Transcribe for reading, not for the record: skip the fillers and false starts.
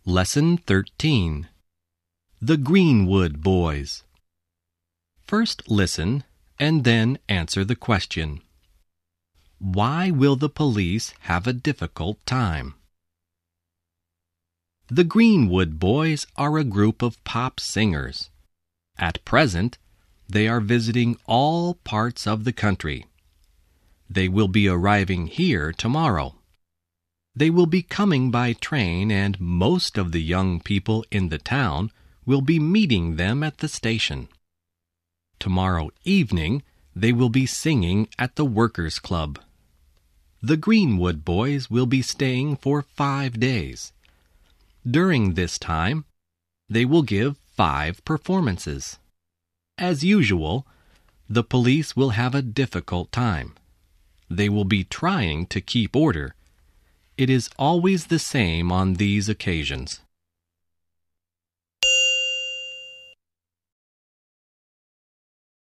Lesson 13. The Greenwood Boys. First listen and then answer the question. Why will the police have a difficult time? The Greenwood Boys are a group of pop singers. At present, they are visiting all parts of the country. They will be arriving here tomorrow. They will be coming by train, and most of the young people in the town will be meeting them at the station. Tomorrow evening, they will be singing at the Workers' Club. The Greenwood Boys will be staying for 5 days. During this time, they will give 5 performances. As usual, the police will have a difficult time. They will be trying to keep order. It is always the same on these occasions.